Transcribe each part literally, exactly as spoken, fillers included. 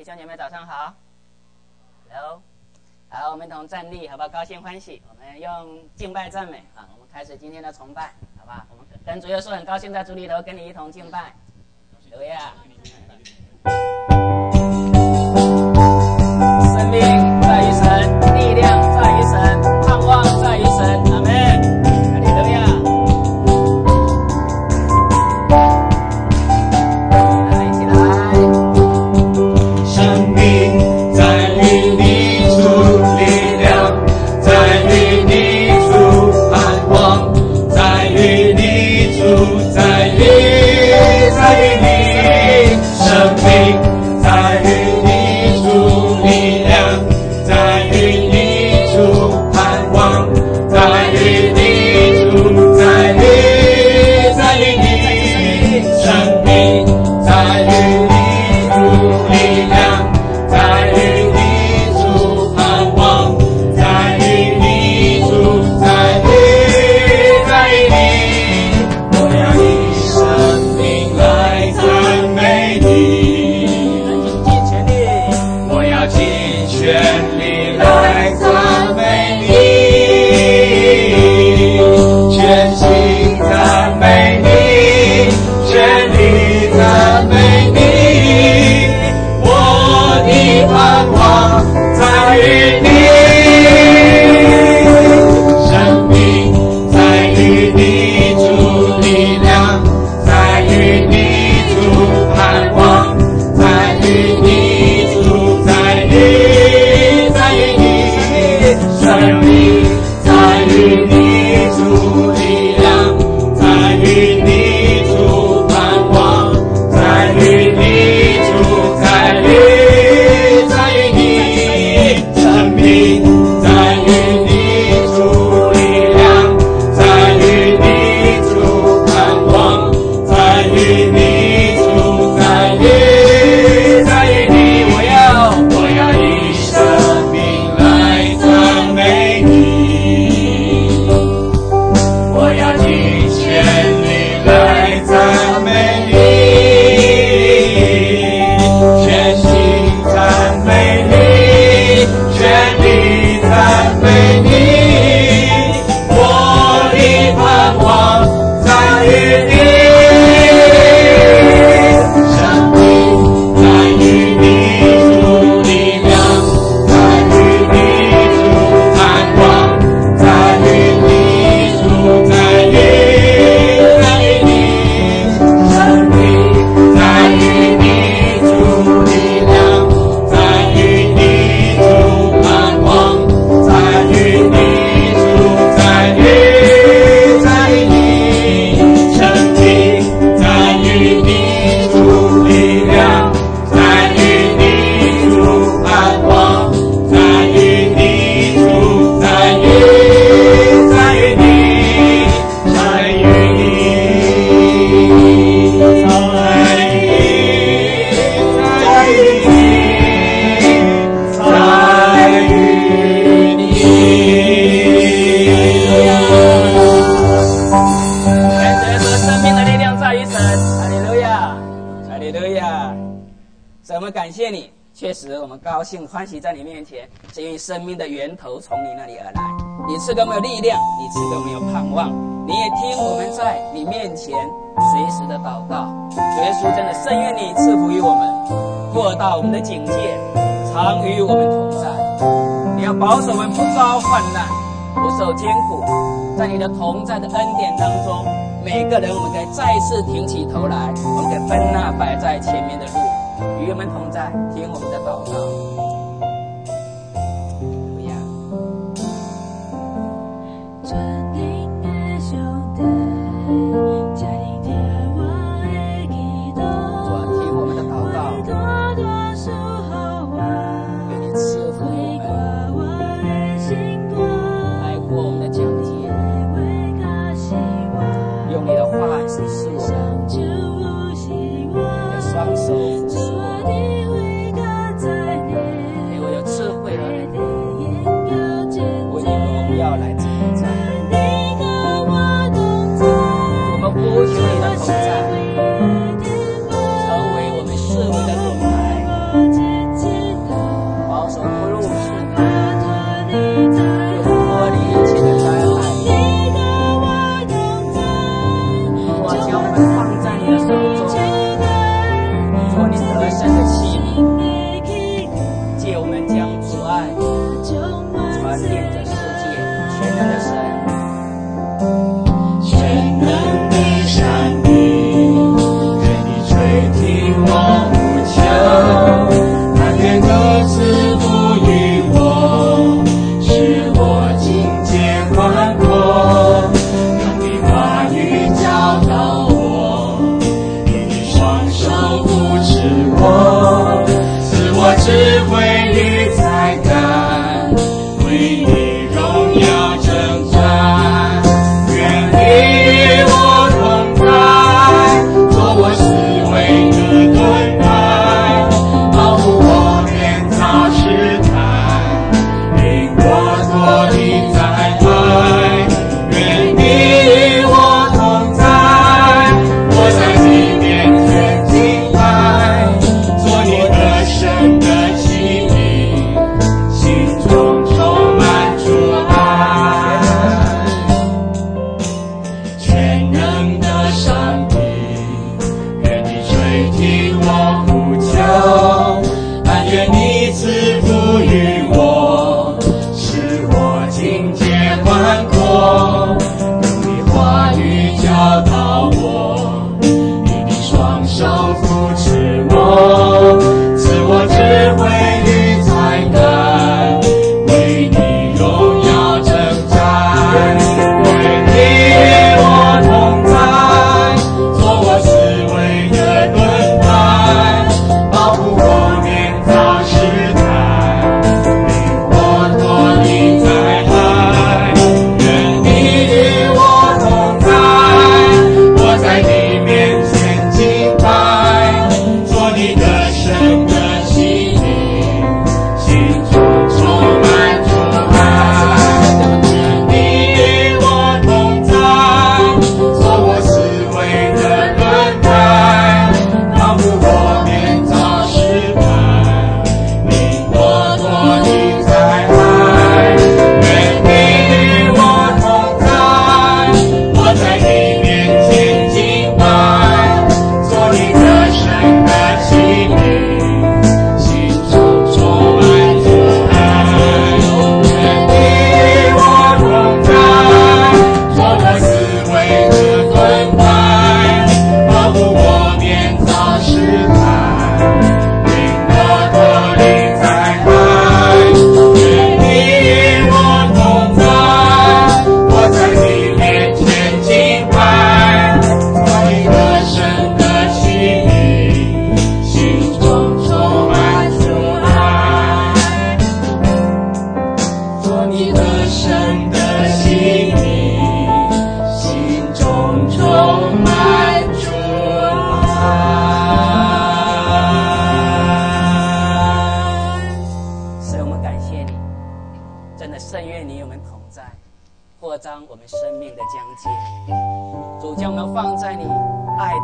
兄姐妹早上好 ，Hello， 好，我们同站立，好不好？高兴欢喜，我们用敬拜赞美啊，我们开始今天的崇拜，好吧？我们跟主耶稣很高兴在主里头跟你一同敬拜，哈利路亚。生命在于神，力量在于神，盼望在于神，阿们，哈利路亚。 高兴欢喜在你面前，是因为生命的源头从你那里而来。你赐给我们有力量，你赐给我们有盼望，你也听我们在你面前随时的祷告。主耶稣，真的甚愿你赐福于我们，过到我们的警戒，常与我们同在。你要保守我们不遭患难，不受艰苦，在你的同在的恩典当中，每个人我们可以再次挺起头来，我们可以奔那摆在前面的路。与我们同在，听我们的祷告。 双手扶持我，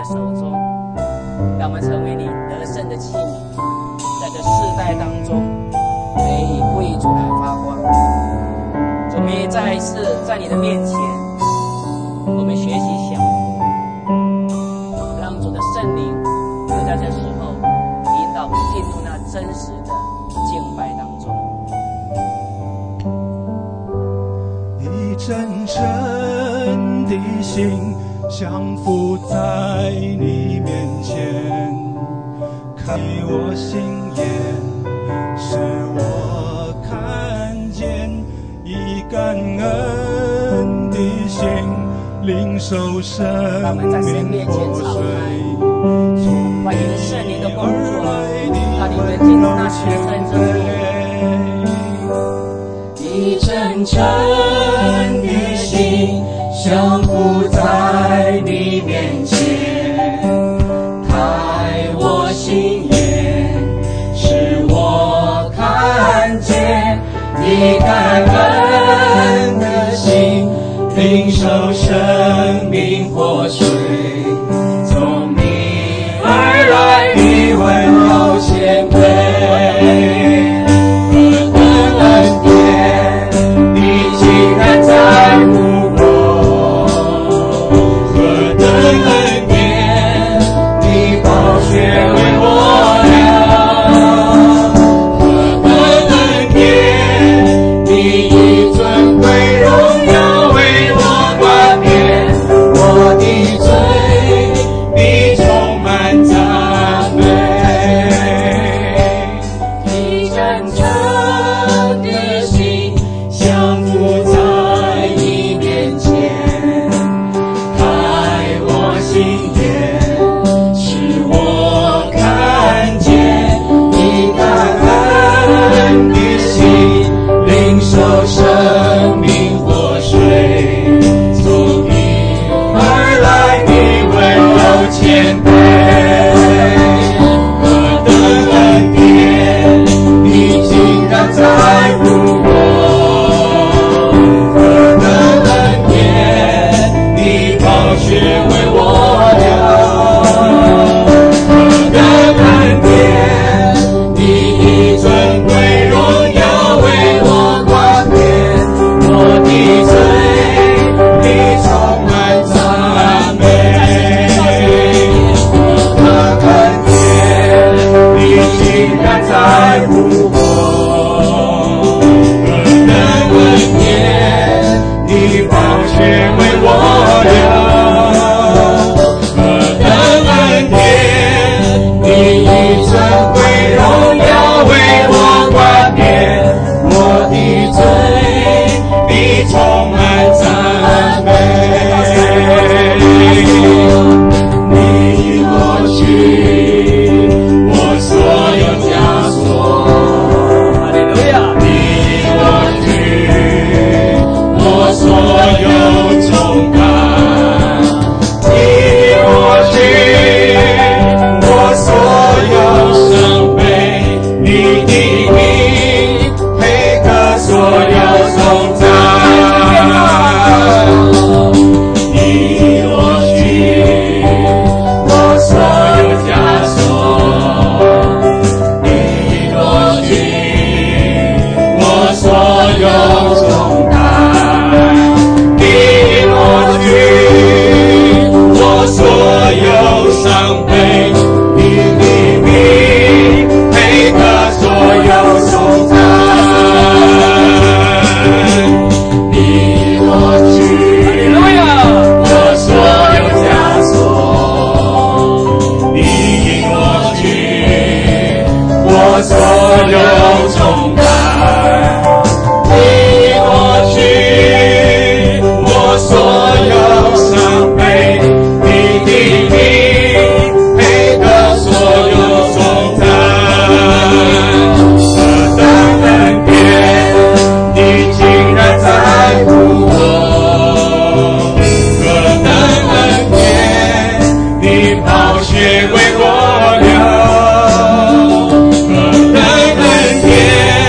的手中，让我们成为你得胜的器皿，在这世代当中可以为主来发光。主，我们也再一次在你的面前，我们学习降服，让主的圣灵就在这时候引导我们进入那真实的敬拜当中。 以真诚的心降服在你面前，开我心眼，使我看见，以感恩的心领受生命活水， 欢迎圣灵的工作，让你们进入那全胜之地。 以真诚的心降服在你面前，开我心眼，使我看见，以感恩的心领受生命活水，从你而来的温柔谦卑。 血为我流，何等恩典。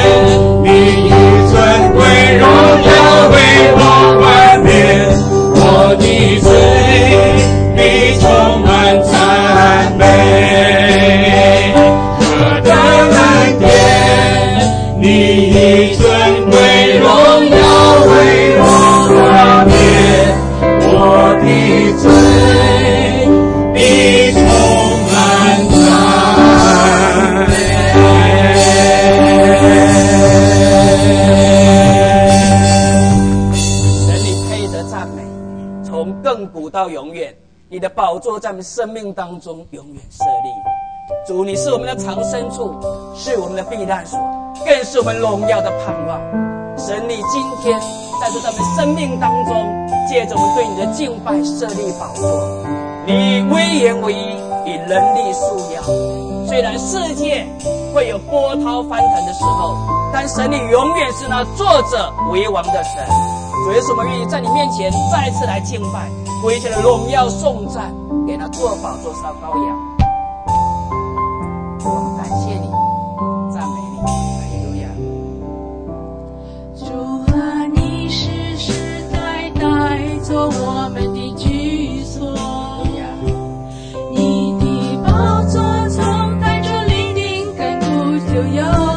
到永远，你的宝座在我们生命当中永远设立。主，你是我们的藏身处，是我们的避难所，更是我们荣耀的盼望。神，你今天在这咱们生命当中，借着我们对你的敬拜设立宝座，你威严唯一，以能力束腰。虽然世界会有波涛翻腾的时候，但神你永远是那坐着为王的神。主耶稣，我们愿意在你面前再次来敬拜，为一切的荣耀颂赞给那坐宝座上的羔羊。我们感谢你，赞美你，哈利路亚。 主啊，你世世代代做我们的居所，你的宝座从带着立定亘古就有，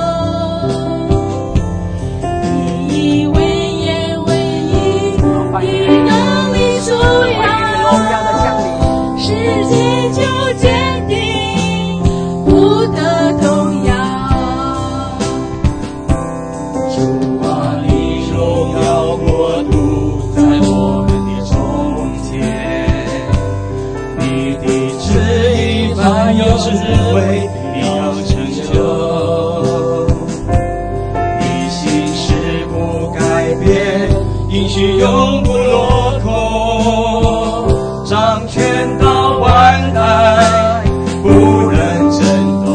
你以为言为义，以能力束腰，世界就坚定不得动摇。 主啊，你荣耀国度在我们的中间，你的旨意满有智慧，必要成就。你心事不改变，应许永不落空，掌权到万代，不能震动。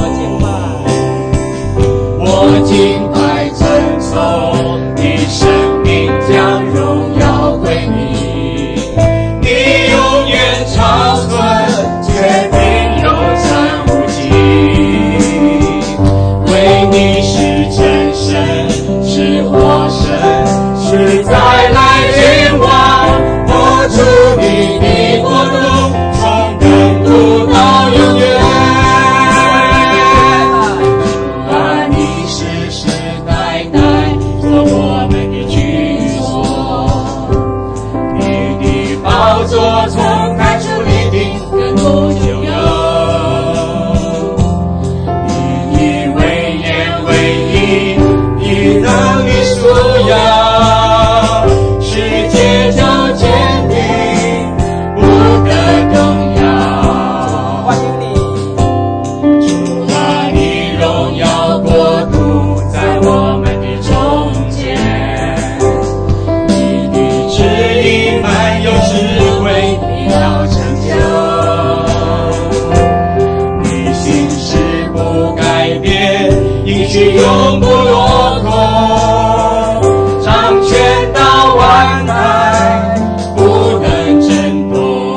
我敬拜称颂，你生命将荣耀归你，你永远长存，决定有成无尽。为你是真神，是活神，是再来君王，握住你的国度，从亘古到永远。主啊，你世世代代做我们的居所，你的宝座从开出立定亘古就有，你以为言为义，以能力束腰，世界就坚定不得动摇。 欢迎你， 主啊，你荣耀国度在我们的中间，你的旨意满有智慧，必要成就。你心事不改变，应许永不落空，掌权到万代，不能震动。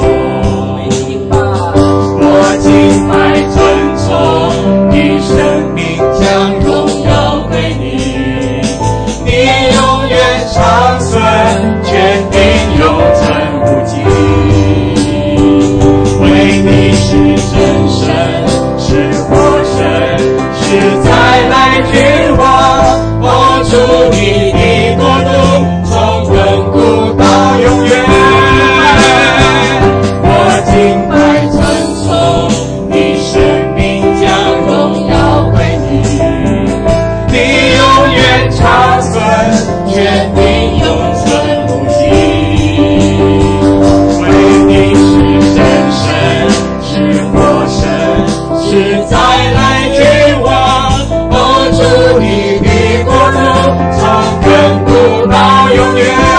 我敬拜尊崇，你生命将荣耀归你，你永远长存，权柄永存无尽。为你是真神，是活神，是再来君王，握住你的国度，从亘古到永远。我敬拜尊崇，你生命将荣耀归你，你永远长存，权柄永存无尽。为你是真神，是活神，是再来君王，握住你的国度，从亘古到永远。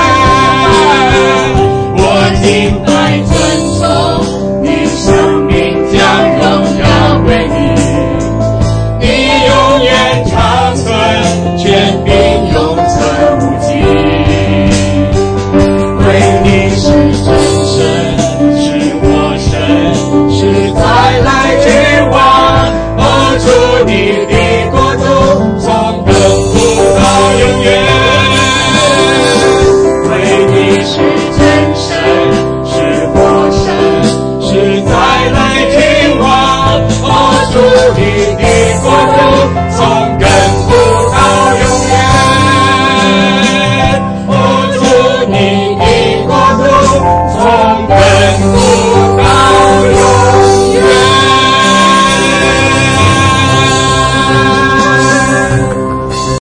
我敬拜尊崇，你生命将荣耀归你，你永远长存，权柄永存无尽。为你是真神，是活神，是再来君王，握住你的国度，从亘古到永远。为你是真神，是活神，是再来君王，握住你的国度，从